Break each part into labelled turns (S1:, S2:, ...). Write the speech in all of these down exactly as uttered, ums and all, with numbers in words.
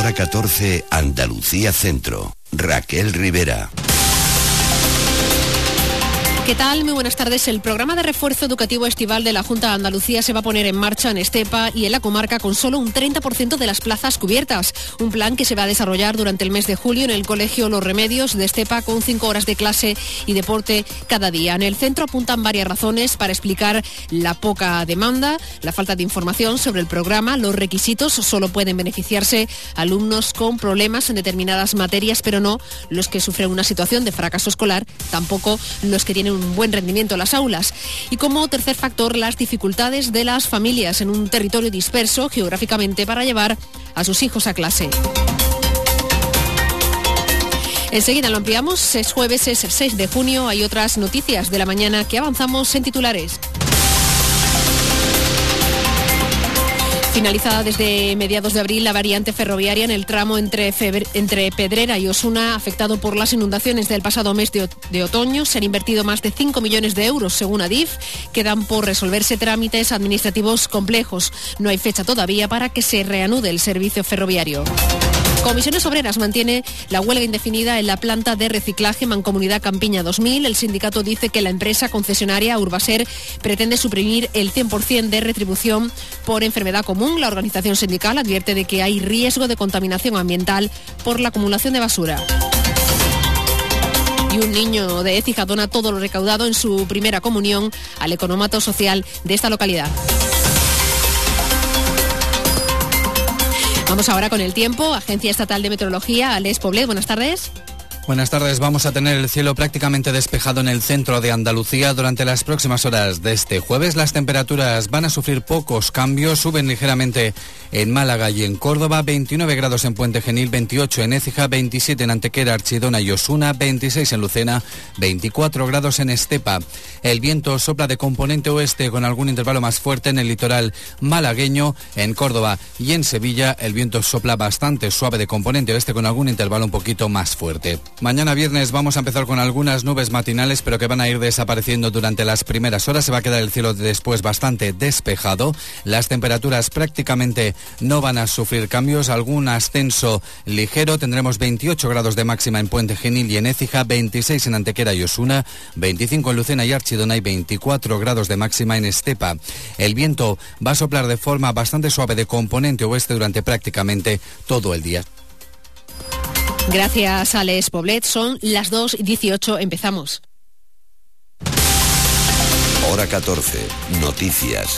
S1: Hora catorce, Andalucía Centro. Raquel Rivera.
S2: ¿Qué tal? Muy buenas tardes. El programa de refuerzo educativo estival de la Junta de Andalucía se va a poner en marcha en Estepa y en la comarca con solo un treinta por ciento de las plazas cubiertas. Un plan que se va a desarrollar durante el mes de julio en el Colegio Los Remedios de Estepa con cinco horas de clase y deporte cada día. En el centro apuntan varias razones para explicar la poca demanda, la falta de información sobre el programa, los requisitos. Solo pueden beneficiarse alumnos con problemas en determinadas materias, pero no los que sufren una situación de fracaso escolar, tampoco los que tienen un un buen rendimiento en las aulas. Y como tercer factor, las dificultades de las familias en un territorio disperso geográficamente para llevar a sus hijos a clase. Enseguida lo ampliamos. Es jueves, es seis de junio. Hay otras noticias de la mañana que avanzamos en titulares. Finalizada desde mediados de abril la variante ferroviaria en el tramo entre, Febre, entre Pedrera y Osuna, afectado por las inundaciones del pasado mes de, de otoño. Se han invertido más de cinco millones de euros, según Adif. Quedan por resolverse trámites administrativos complejos. No hay fecha todavía para que se reanude el servicio ferroviario. Comisiones Obreras mantiene la huelga indefinida en la planta de reciclaje Mancomunidad Campiña dos mil. El sindicato dice que la empresa concesionaria Urbaser pretende suprimir el cien por ciento de retribución por enfermedad común. La organización sindical advierte de que hay riesgo de contaminación ambiental por la acumulación de basura. Y un niño de Écija dona todo lo recaudado en su primera comunión al economato social de esta localidad. Vamos ahora con el tiempo. Agencia Estatal de Meteorología, Alex Poblet, buenas tardes.
S3: Buenas tardes. Vamos a tener el cielo prácticamente despejado en el centro de Andalucía durante las próximas horas de este jueves. Las temperaturas van a sufrir pocos cambios, suben ligeramente en Málaga y en Córdoba, veintinueve grados en Puente Genil, veintiocho en Écija, veintisiete en Antequera, Archidona y Osuna, veintiséis en Lucena, veinticuatro grados en Estepa. El viento sopla de componente oeste con algún intervalo más fuerte en el litoral malagueño. En Córdoba y en Sevilla el viento sopla bastante suave de componente oeste con algún intervalo un poquito más fuerte. Mañana viernes vamos a empezar con algunas nubes matinales, pero que van a ir desapareciendo durante las primeras horas. Se va a quedar el cielo después bastante despejado. Las temperaturas prácticamente no van a sufrir cambios, algún ascenso ligero. Tendremos veintiocho grados de máxima en Puente Genil y en Écija, veintiséis en Antequera y Osuna, veinticinco en Lucena y Archidona y veinticuatro grados de máxima en Estepa. El viento va a soplar de forma bastante suave de componente oeste durante prácticamente todo el día.
S2: Gracias, Alex Poblet. Son las dos y dieciocho. Empezamos.
S1: Hora catorce. Noticias.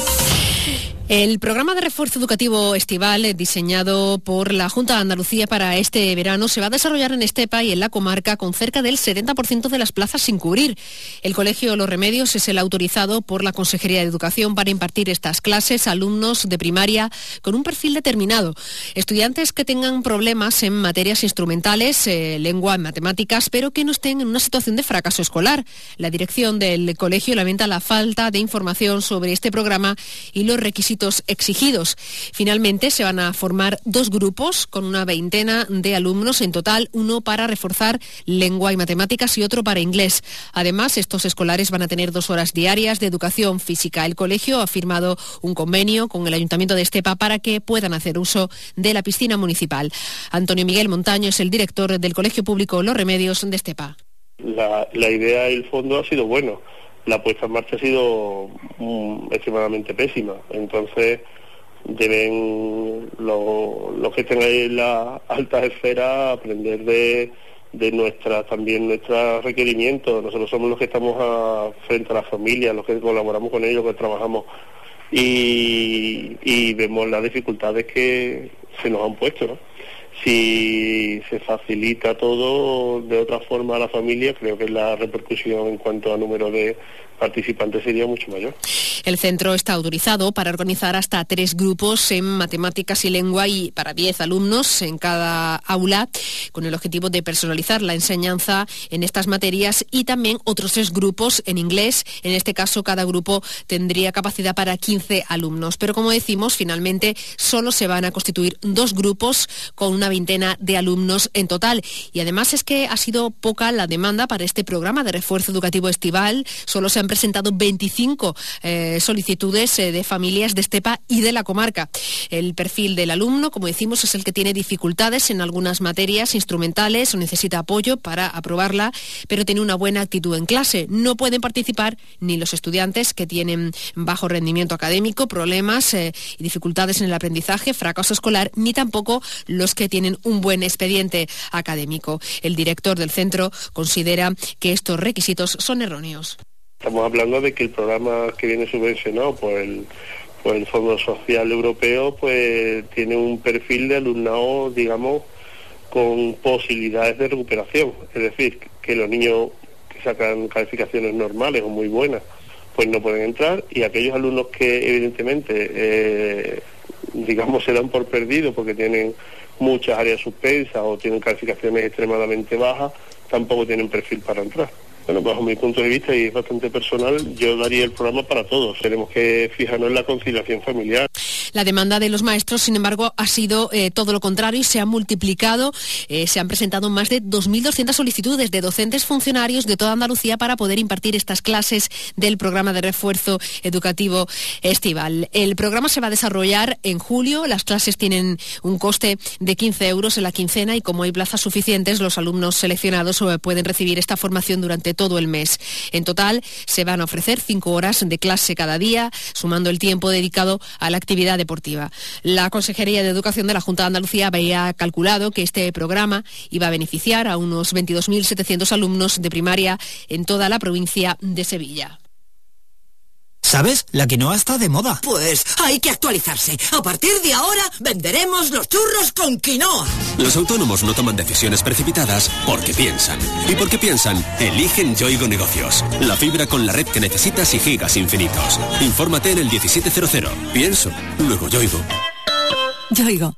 S2: El programa de refuerzo educativo estival diseñado por la Junta de Andalucía para este verano se va a desarrollar en Estepa y en la comarca con cerca del setenta por ciento de las plazas sin cubrir. El Colegio Los Remedios es el autorizado por la Consejería de Educación para impartir estas clases a alumnos de primaria con un perfil determinado. Estudiantes que tengan problemas en materias instrumentales, eh, lengua, matemáticas, pero que no estén en una situación de fracaso escolar. La dirección del colegio lamenta la falta de información sobre este programa y los requisitos exigidos. Finalmente se van a formar dos grupos con una veintena de alumnos en total, uno para reforzar lengua y matemáticas y otro para inglés. Además, estos escolares van a tener dos horas diarias de educación física. El colegio ha firmado un convenio con el Ayuntamiento de Estepa para que puedan hacer uso de la piscina municipal. Antonio Miguel Montaño es el director del Colegio Público Los Remedios de Estepa.
S4: La, la idea y el fondo ha sido bueno. La puesta en marcha ha sido um, extremadamente pésima. Entonces deben los, los que estén ahí en las altas esferas aprender de, de nuestras también nuestros requerimientos. Nosotros somos los que estamos a, frente a la familia, los que colaboramos con ellos, que trabajamos y, y vemos las dificultades que se nos han puesto, ¿no? Si se facilita todo de otra forma a la familia, creo que la repercusión en cuanto a número de participantes sería mucho mayor.
S2: El centro está autorizado para organizar hasta tres grupos en matemáticas y lengua y para diez alumnos en cada aula, con el objetivo de personalizar la enseñanza en estas materias, y también otros tres grupos en inglés. En este caso, cada grupo tendría capacidad para quince alumnos. Pero como decimos, finalmente solo se van a constituir dos grupos con una veintena de alumnos en total. Y además es que ha sido poca la demanda para este programa de refuerzo educativo estival. Solo se han presentado veinticinco eh, solicitudes eh, de familias de Estepa y de la comarca. El perfil del alumno, como decimos, es el que tiene dificultades en algunas materias instrumentales o necesita apoyo para aprobarla, pero tiene una buena actitud en clase. No pueden participar ni los estudiantes que tienen bajo rendimiento académico, problemas eh, y dificultades en el aprendizaje, fracaso escolar, ni tampoco los que tienen un buen expediente académico. El director del centro considera que estos requisitos son erróneos.
S4: Estamos hablando de que el programa que viene subvencionado por el, por el Fondo Social Europeo pues tiene un perfil de alumnado, digamos, con posibilidades de recuperación. Es decir, que los niños que sacan calificaciones normales o muy buenas pues no pueden entrar, y aquellos alumnos que evidentemente eh, digamos se dan por perdidos porque tienen muchas áreas suspensas o tienen calificaciones extremadamente bajas, tampoco tienen perfil para entrar. Bueno, bajo mi punto de vista, y es bastante personal, yo daría el programa para todos. Tenemos que fijarnos en la conciliación familiar.
S2: La demanda de los maestros, sin embargo, ha sido eh, todo lo contrario y se ha multiplicado. Eh, se han presentado más de dos mil doscientas solicitudes de docentes funcionarios de toda Andalucía para poder impartir estas clases del programa de refuerzo educativo estival. El programa se va a desarrollar en julio. Las clases tienen un coste de quince euros en la quincena y como hay plazas suficientes, los alumnos seleccionados pueden recibir esta formación durante todo el mes. En total, se van a ofrecer cinco horas de clase cada día, sumando el tiempo dedicado a la actividad deportiva. La Consejería de Educación de la Junta de Andalucía había calculado que este programa iba a beneficiar a unos veintidós mil setecientos alumnos de primaria en toda la provincia de Sevilla.
S5: ¿Sabes? La quinoa está de moda.
S6: Pues hay que actualizarse. A partir de ahora venderemos los churros con quinoa.
S7: Los autónomos no toman decisiones precipitadas porque piensan. Y porque piensan, eligen Yoigo Negocios. La fibra con la red que necesitas y gigas infinitos. Infórmate en el diecisiete cero cero. Pienso, luego Yoigo.
S6: Yoigo.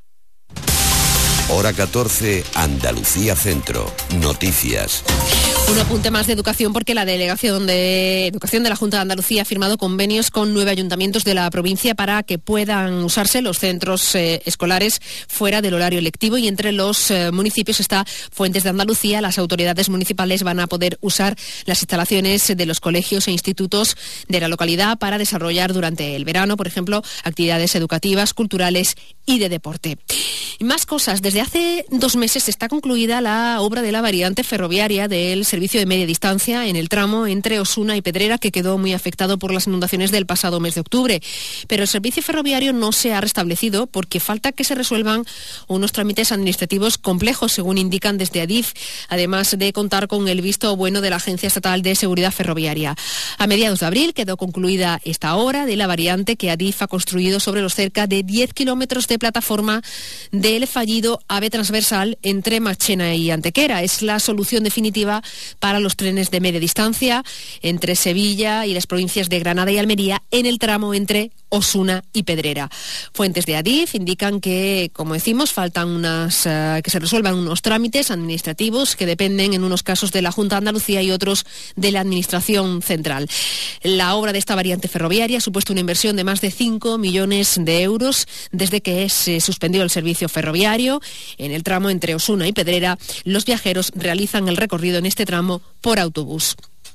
S1: Hora catorce, Andalucía Centro. Noticias.
S2: Un apunte más de educación porque la Delegación de Educación de la Junta de Andalucía ha firmado convenios con nueve ayuntamientos de la provincia para que puedan usarse los centros eh, escolares fuera del horario lectivo, y entre los eh, municipios está Fuentes de Andalucía. Las autoridades municipales van a poder usar las instalaciones de los colegios e institutos de la localidad para desarrollar durante el verano, por ejemplo, actividades educativas, culturales y de deporte. Y más cosas. Desde hace dos meses está concluida la obra de la variante ferroviaria del servicio de media distancia en el tramo entre Osuna y Pedrera, que quedó muy afectado por las inundaciones del pasado mes de octubre. Pero el servicio ferroviario no se ha restablecido porque falta que se resuelvan unos trámites administrativos complejos, según indican desde Adif, además de contar con el visto bueno de la Agencia Estatal de Seguridad Ferroviaria. A mediados de abril quedó concluida esta obra de la variante que Adif ha construido sobre los cerca de diez kilómetros de plataforma del fallido AVE transversal entre Marchena y Antequera. Es la solución definitiva para los trenes de media distancia entre Sevilla y las provincias de Granada y Almería en el tramo entre Osuna y Pedrera. Fuentes de Adif indican que, como decimos, faltan unas uh, que se resuelvan unos trámites administrativos que dependen en unos casos de la Junta de Andalucía y otros de la Administración Central. La obra de esta variante ferroviaria ha supuesto una inversión de más de cinco millones de euros desde que se suspendió el servicio ferroviario. En el tramo entre Osuna y Pedrera, los viajeros realizan el recorrido en este tramo por autobús.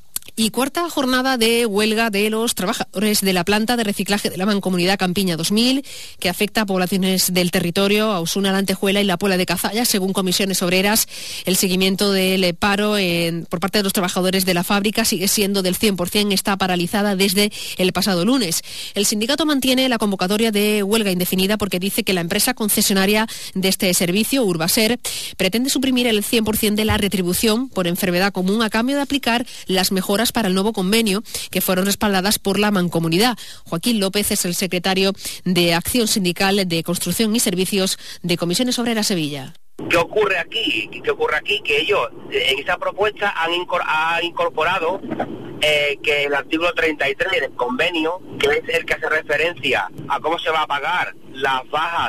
S2: Y cuarta jornada de huelga de los trabajadores de la planta de reciclaje de la Mancomunidad Campiña dos mil, que afecta a poblaciones del territorio, a Osuna, La Antejuela y la Puebla de Cazalla. Según comisiones obreras, el seguimiento del paro en, por parte de los trabajadores de la fábrica sigue siendo del cien por ciento, está paralizada desde el pasado lunes. El sindicato mantiene la convocatoria de huelga indefinida porque dice que la empresa concesionaria de este servicio, Urbaser, pretende suprimir el cien por ciento de la retribución por enfermedad común a cambio de aplicar las mejoras para el nuevo convenio que fueron respaldadas por la Mancomunidad. Joaquín López es el secretario de Acción Sindical de Construcción y Servicios de Comisiones Obreras Sevilla.
S8: ¿Qué ocurre aquí? ¿Qué ocurre aquí? Que ellos en esa propuesta han, incor han incorporado eh, que el artículo treinta y tres del convenio, que es el que hace referencia a cómo se va a pagar las bajas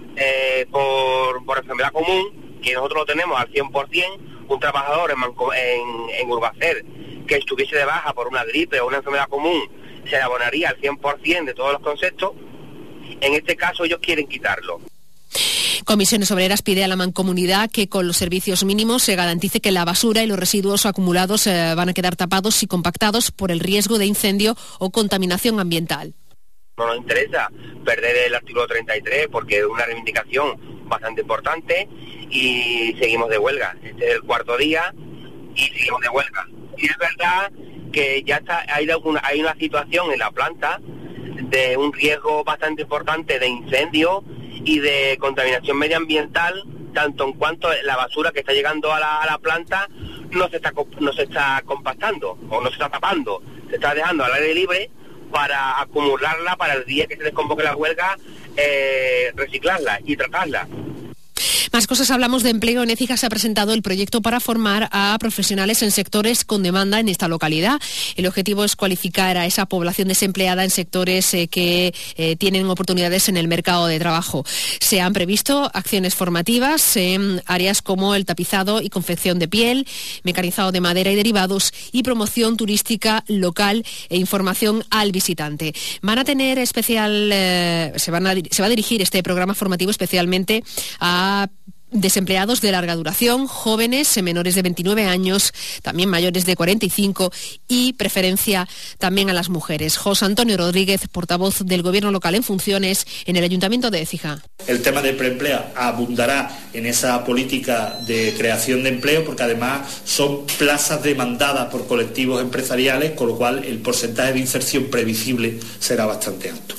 S8: eh, por, por enfermedad común, que nosotros lo tenemos al cien por ciento, un trabajador en, en, en Urbacer que estuviese de baja por una gripe o una enfermedad común, se le abonaría al cien por ciento de todos los conceptos. En este caso ellos quieren quitarlo.
S2: Comisiones Obreras pide a la Mancomunidad que con los servicios mínimos se garantice que la basura y los residuos acumulados eh, van a quedar tapados y compactados por el riesgo de incendio o contaminación ambiental.
S8: No nos interesa perder el artículo treinta y tres porque es una reivindicación bastante importante y seguimos de huelga. Este es el cuarto día y seguimos de huelga. Y es verdad que ya está, hay, alguna, hay una situación en la planta de un riesgo bastante importante de incendio y de contaminación medioambiental, tanto en cuanto la basura que está llegando a la, a la planta no se está no se está compactando o no se está tapando, se está dejando al aire libre para acumularla para el día que se desconvoque la huelga, eh, reciclarla y tratarla.
S2: Más cosas, hablamos de empleo. En Écija se ha presentado el proyecto para formar a profesionales en sectores con demanda en esta localidad. El objetivo es cualificar a esa población desempleada en sectores eh, que eh, tienen oportunidades en el mercado de trabajo. Se han previsto acciones formativas en áreas como el tapizado y confección de piel, mecanizado de madera y derivados y promoción turística local e información al visitante. Van a tener especial, eh, se, van a, se va a dirigir este programa formativo especialmente a desempleados de larga duración, jóvenes, menores de veintinueve años, también mayores de cuarenta y cinco y preferencia también a las mujeres. José Antonio Rodríguez, portavoz del Gobierno local en funciones en el Ayuntamiento de Écija.
S9: El tema de preempleo abundará en esa política de creación de empleo porque además son plazas demandadas por colectivos empresariales, con lo cual el porcentaje de inserción previsible será bastante alto.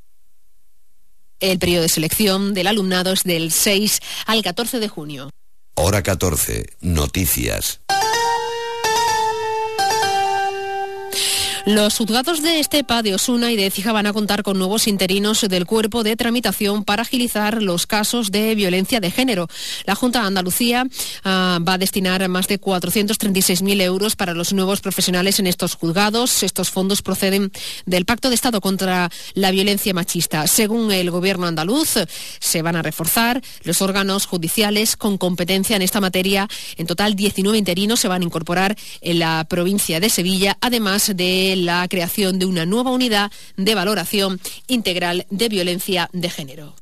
S2: El periodo de selección del alumnado es del seis al catorce de junio.
S1: Hora catorce, noticias.
S2: Los juzgados de Estepa, de Osuna y de Écija van a contar con nuevos interinos del cuerpo de tramitación para agilizar los casos de violencia de género. La Junta de Andalucía uh, va a destinar más de cuatrocientos treinta y seis mil euros para los nuevos profesionales en estos juzgados. Estos fondos proceden del Pacto de Estado contra la Violencia Machista. Según el Gobierno andaluz, se van a reforzar los órganos judiciales con competencia en esta materia. En total, diecinueve interinos se van a incorporar en la provincia de Sevilla, además de la creación de una nueva unidad de valoración integral de violencia de género.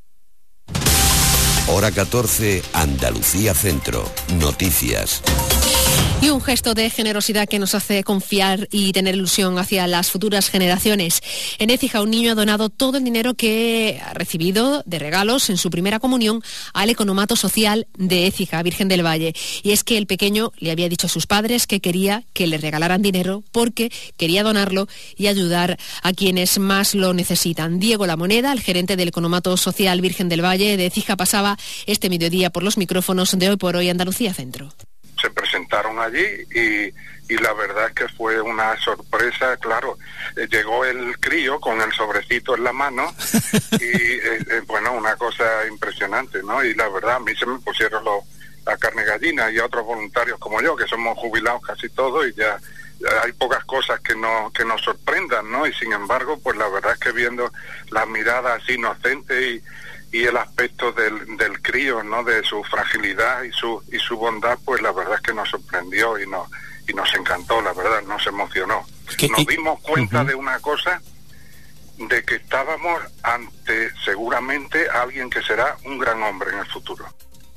S1: Hora catorce, Andalucía Centro. Noticias.
S2: Y un gesto de generosidad que nos hace confiar y tener ilusión hacia las futuras generaciones. En Écija, un niño ha donado todo el dinero que ha recibido de regalos en su primera comunión al Economato Social de Écija, Virgen del Valle. Y es que el pequeño le había dicho a sus padres que quería que le regalaran dinero porque quería donarlo y ayudar a quienes más lo necesitan. Diego La Moneda, el gerente del Economato Social Virgen del Valle de Écija, pasaba este mediodía por los micrófonos de Hoy por Hoy Andalucía Centro.
S10: Se presentaron allí y, y la verdad es que fue una sorpresa, claro, eh, llegó el crío con el sobrecito en la mano y eh, eh, bueno, una cosa impresionante, ¿no? Y la verdad a mí se me pusieron los, la carne gallina y a otros voluntarios como yo, que somos jubilados casi todos y ya, ya hay pocas cosas que, no, que nos sorprendan, ¿no? Y sin embargo, pues la verdad es que viendo las miradas inocentes y y el aspecto del, del crío, ¿no? De su fragilidad y su y su bondad, pues la verdad es que nos sorprendió y nos y nos encantó, la verdad, nos emocionó.
S5: ¿Qué,
S10: nos
S5: y...
S10: dimos cuenta uh-huh. de una cosa, de que estábamos ante seguramente alguien que será un gran hombre en el futuro.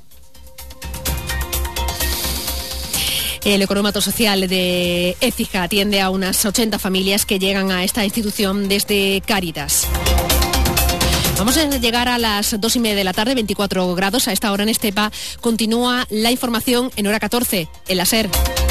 S2: El Economato Social de Écija atiende a unas ochenta familias que llegan a esta institución desde Cáritas. Vamos a llegar a las dos y media de la tarde, veinticuatro grados. A esta hora en Estepa continúa la información en Hora catorce, en la SER.